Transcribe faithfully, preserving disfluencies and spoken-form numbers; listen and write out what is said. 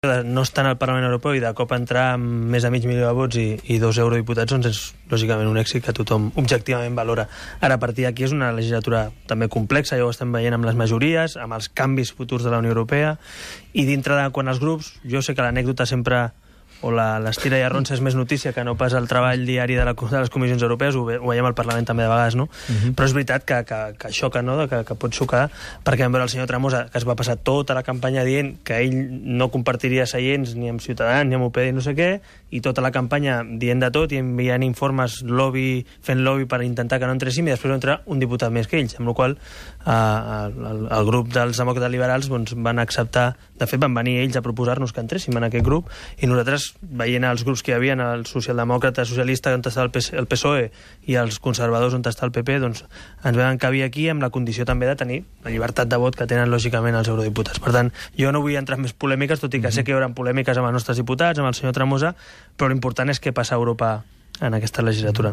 no estar al Parlament Europeu i de cop entrar amb més de mig milió de vots i, i dos eurodiputats, doncs és lògicament un èxit que tothom objectivament valora. Ara, a partir d'aquí és una legislatura també complexa, ja ho estem veient amb les majories, amb els canvis futurs de la Unió Europea, i dintre de quan els grups, jo sé que l'anècdota sempre, o la, l'estira i arronsa és més notícia que no pas el treball diari de, la, de les comissions europees, ho, ho veiem al Parlament també de vegades, no? Uh-huh. Però és veritat que, que, que xoca, no? que, que pot xocar, perquè vam veure el senyor Tremosa, que es va passar tota la campanya dient que ell no compartiria seients ni amb Ciutadans, ni amb U P D, no sé què, i tota la campanya dient de tot i enviant informes lobby, fent lobby per intentar que no entressin, i després va entrar un diputat més que ells, amb la qual eh, el, el grup dels demòcrates liberals doncs, van acceptar, de fet van venir ells a proposar-nos que entréssim en aquest grup, i nosaltres, veient els grups que hi havia, el socialdemòcrata, socialista, on està el P S O E, i els conservadors, on està el P P, doncs ens vam encabir aquí amb la condició també de tenir la llibertat de vot que tenen lògicament els eurodiputats. Per tant, jo no vull entrar en més polèmiques, tot i que mm-hmm. sé que hi haurà polèmiques amb els nostres diputats, amb el senyor Tremosa, però l'important és què passa a Europa en aquesta legislatura.